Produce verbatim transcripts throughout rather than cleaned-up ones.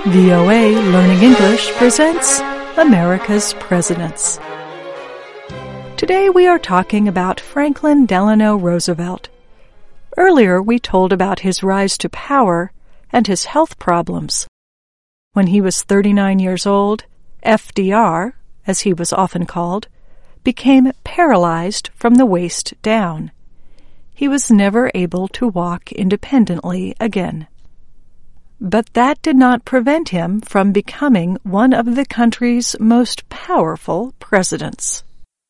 V O A Learning English presents America's Presidents. Today we are talking about Franklin Delano Roosevelt. Earlier we told about his rise to power and his health problems. When he was thirty-nine years old, F D R, as he was often called, became paralyzed from the waist down. He was never able to walk independently again. But that did not prevent him from becoming one of the country's most powerful presidents.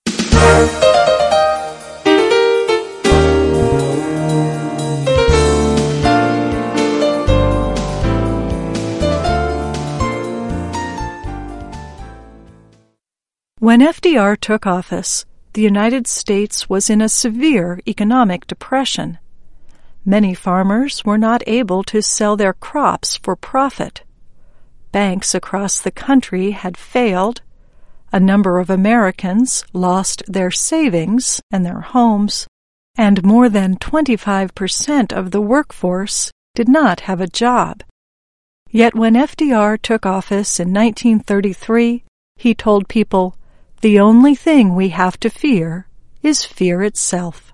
When F D R took office, the United States was in a severe economic depression. Many farmers were not able to sell their crops for profit. Banks across the country had failed. A number of Americans lost their savings and their homes, and more than twenty-five percent of the workforce did not have a job. Yet when F D R took office in nineteen thirty-three, he told people, "The only thing we have to fear is fear itself."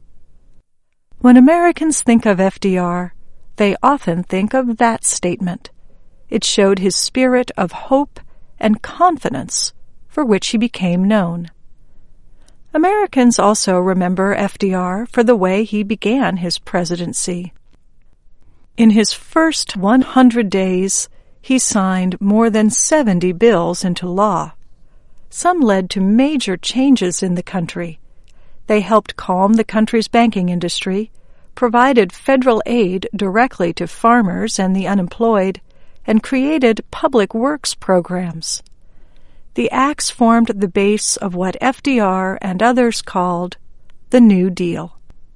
When Americans think of F D R, they often think of that statement. It showed his spirit of hope and confidence for which he became known. Americans also remember F D R for the way he began his presidency. In his first one hundred days, he signed more than seventy bills into law. Some led to major changes in the country. They helped calm the country's banking industry, provided federal aid directly to farmers and the unemployed, and created public works programs. The acts formed the base of what F D R and others called the New Deal.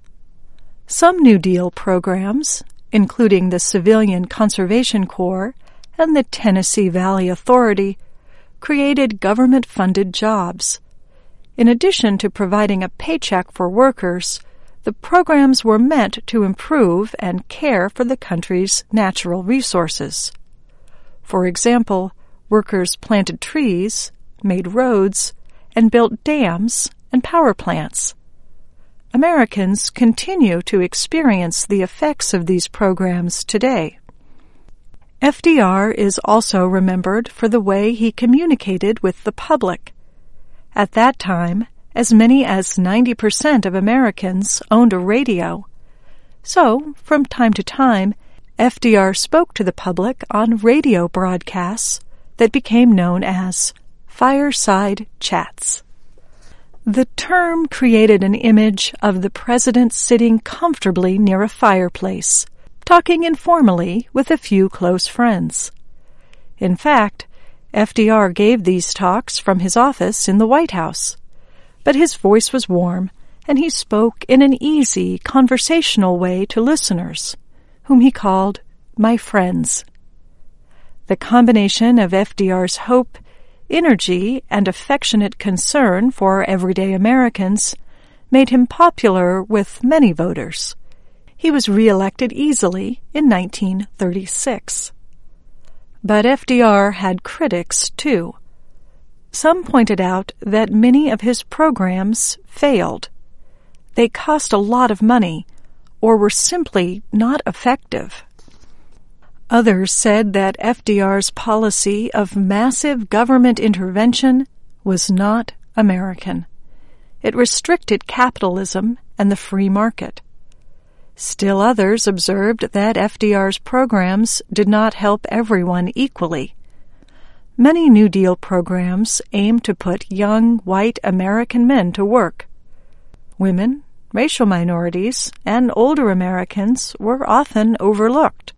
Some New Deal programs, including the Civilian Conservation Corps and the Tennessee Valley Authority, created government-funded jobs. In addition to providing a paycheck for workers, the programs were meant to improve and care for the country's natural resources. For example, workers planted trees, made roads, and built dams and power plants. Americans continue to experience the effects of these programs today. F D R is also remembered for the way he communicated with the public. At that time, as many as ninety percent of Americans owned a radio. So, from time to time, F D R spoke to the public on radio broadcasts that became known as fireside chats. The term created an image of the president sitting comfortably near a fireplace, talking informally with a few close friends. In fact, F D R gave these talks from his office in the White House, but his voice was warm, and he spoke in an easy, conversational way to listeners, whom he called my friends. The combination of F D R's hope, energy, and affectionate concern for everyday Americans made him popular with many voters. He was re-elected easily in nineteen thirty-six. But F D R had critics, too. Some pointed out that many of his programs failed. They cost a lot of money, or were simply not effective. Others said that F D R's policy of massive government intervention was not American. It restricted capitalism and the free market. Still others observed that F D R's programs did not help everyone equally. Many New Deal programs aimed to put young, white American men to work. Women, racial minorities, and older Americans were often overlooked.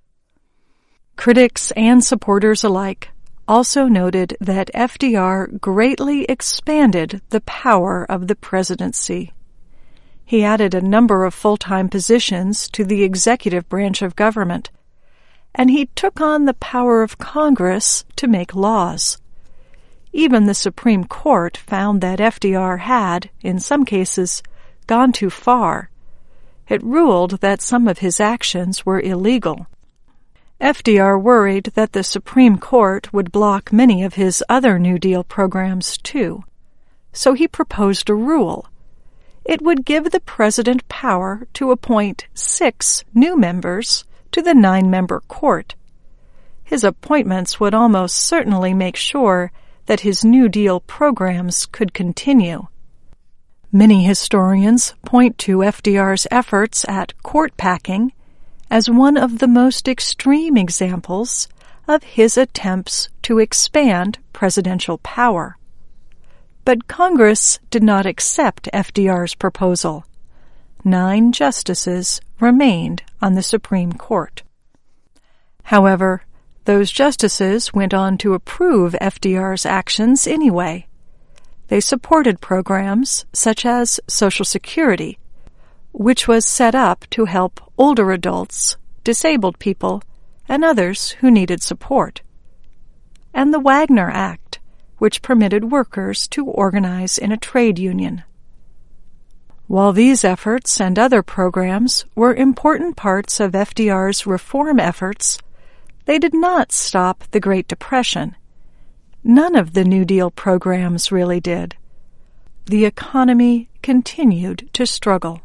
Critics and supporters alike also noted that F D R greatly expanded the power of the presidency. He added a number of full-time positions to the executive branch of government, and he took on the power of Congress to make laws. Even the Supreme Court found that F D R had, in some cases, gone too far. It ruled that some of his actions were illegal. F D R worried that the Supreme Court would block many of his other New Deal programs, too. So he proposed a rule. It would give the president power to appoint six new members to the nine-member court. His appointments would almost certainly make sure that his New Deal programs could continue. Many historians point to F D R's efforts at court packing as one of the most extreme examples of his attempts to expand presidential power. But Congress did not accept F D R's proposal. Nine justices remained on the Supreme Court. However, those justices went on to approve F D R's actions anyway. They supported programs such as Social Security, which was set up to help older adults, disabled people, and others who needed support, and the Wagner Act, which permitted workers to organize in a trade union. While these efforts and other programs were important parts of F D R's reform efforts, they did not stop the Great Depression. None of the New Deal programs really did. The economy continued to struggle.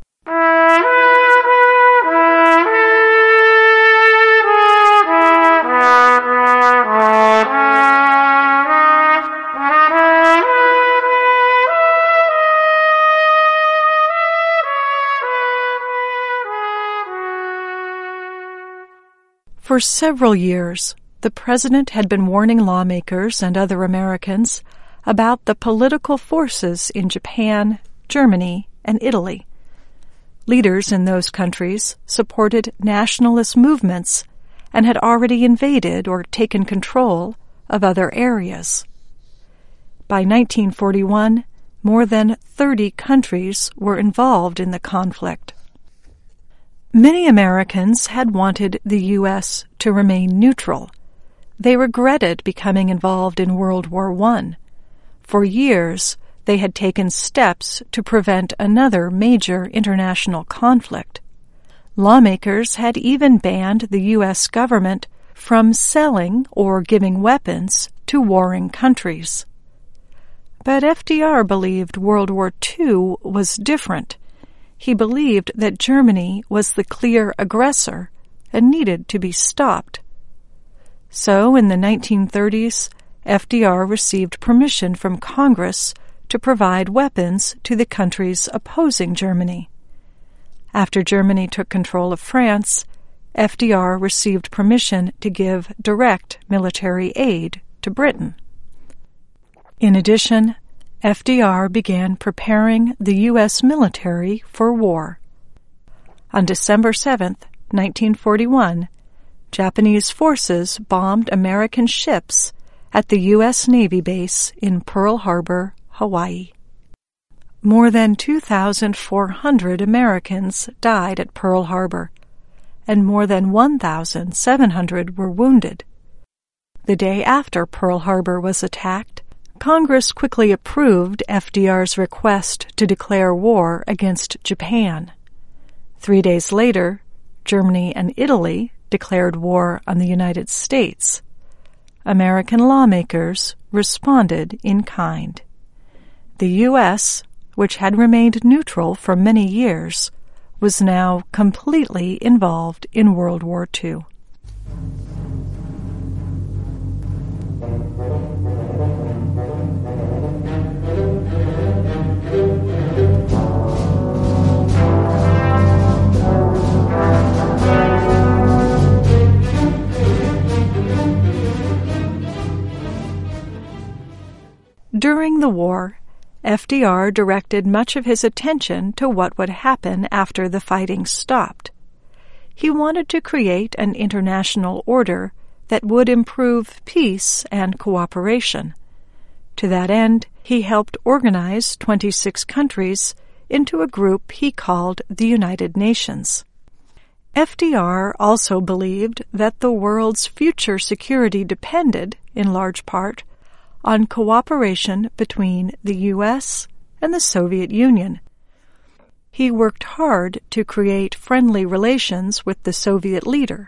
For several years, the president had been warning lawmakers and other Americans about the political forces in Japan, Germany, and Italy. Leaders in those countries supported nationalist movements and had already invaded or taken control of other areas. By nineteen forty-one, more than thirty countries were involved in the conflict. Many Americans had wanted the U S to remain neutral. They regretted becoming involved in World War One. For years, they had taken steps to prevent another major international conflict. Lawmakers had even banned the U S government from selling or giving weapons to warring countries. But F D R believed World War Two was different. He believed that Germany was the clear aggressor and needed to be stopped. So, in the nineteen thirties, F D R received permission from Congress to provide weapons to the countries opposing Germany. After Germany took control of France, F D R received permission to give direct military aid to Britain. In addition, F D R began preparing the U S military for war. On December seventh, nineteen forty-one, Japanese forces bombed American ships at the U S Navy base in Pearl Harbor, Hawaii. More than two thousand four hundred Americans died at Pearl Harbor, and more than one thousand seven hundred were wounded. The day after Pearl Harbor was attacked, Congress quickly approved F D R's request to declare war against Japan. Three days later, Germany and Italy declared war on the United States. American lawmakers responded in kind. The U S, which had remained neutral for many years, was now completely involved in World War Two. During the war, F D R directed much of his attention to what would happen after the fighting stopped. He wanted to create an international order that would improve peace and cooperation. To that end, he helped organize twenty-six countries into a group he called the United Nations. F D R also believed that the world's future security depended, in large part, on cooperation between the U S and the Soviet Union. He worked hard to create friendly relations with the Soviet leader,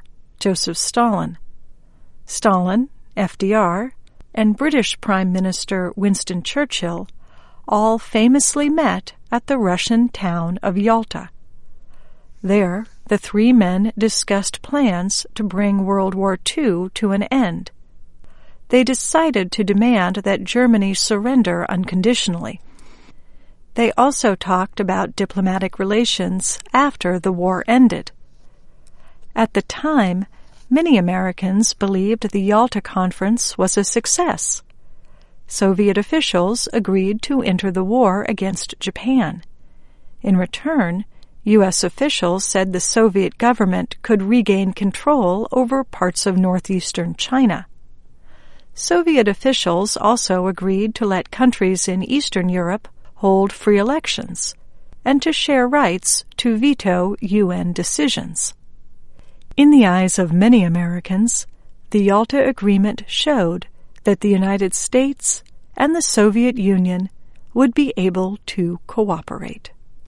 Joseph Stalin. Stalin, F D R, and British Prime Minister Winston Churchill all famously met at the Russian town of Yalta. There, the three men discussed plans to bring World War Two to an end. They decided to demand that Germany surrender unconditionally. They also talked about diplomatic relations after the war ended. At the time, many Americans believed the Yalta Conference was a success. Soviet officials agreed to enter the war against Japan. In return, U S officials said the Soviet government could regain control over parts of northeastern China. Soviet officials also agreed to let countries in Eastern Europe hold free elections and to share rights to veto U N decisions. In the eyes of many Americans, the Yalta Agreement showed that the United States and the Soviet Union would be able to cooperate.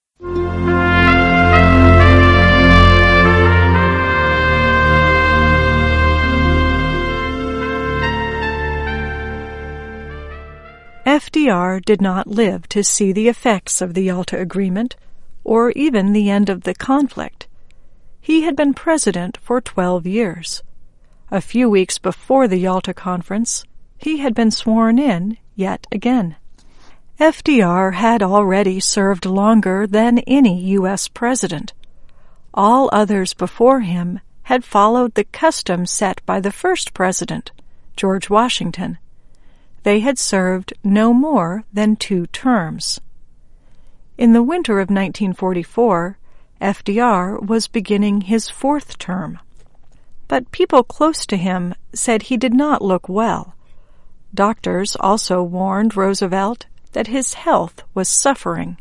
F D R did not live to see the effects of the Yalta Agreement, or even the end of the conflict. He had been president for twelve years. A few weeks before the Yalta Conference, he had been sworn in yet again. F D R had already served longer than any U S president. All others before him had followed the custom set by the first president, George Washington. They had served no more than two terms. In the winter of nineteen forty-four, F D R was beginning his fourth term. But people close to him said he did not look well. Doctors also warned Roosevelt that his health was suffering.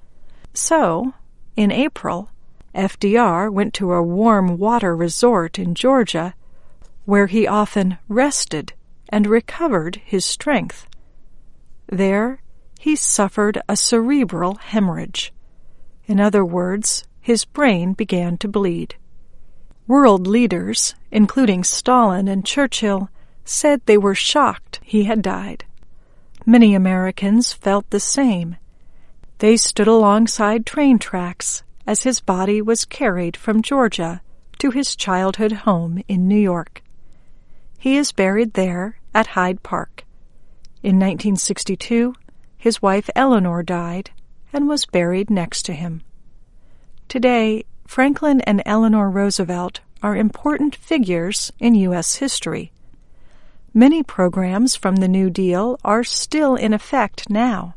So, in April, F D R went to a warm water resort in Georgia, where he often rested and recovered his strength. There, he suffered a cerebral hemorrhage. In other words, his brain began to bleed. World leaders, including Stalin and Churchill, said they were shocked he had died. Many Americans felt the same. They stood alongside train tracks as his body was carried from Georgia to his childhood home in New York. He is buried there at Hyde Park. In nineteen sixty-two, his wife Eleanor died and was buried next to him. Today, Franklin and Eleanor Roosevelt are important figures in U S history. Many programs from the New Deal are still in effect now.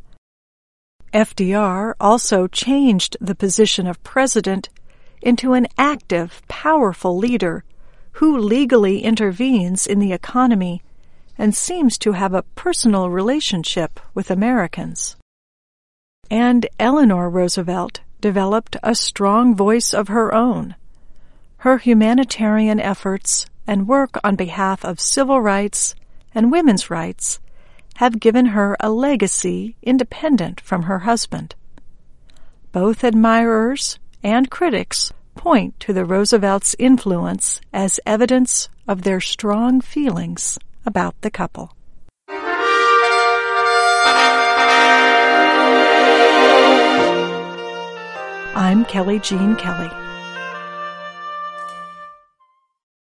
F D R also changed the position of president into an active, powerful leader who legally intervenes in the economy and seems to have a personal relationship with Americans. And Eleanor Roosevelt developed a strong voice of her own. Her humanitarian efforts and work on behalf of civil rights and women's rights have given her a legacy independent from her husband. Both admirers and critics point to the Roosevelts' influence as evidence of their strong feelings about the couple. I'm Kelly Jean Kelly.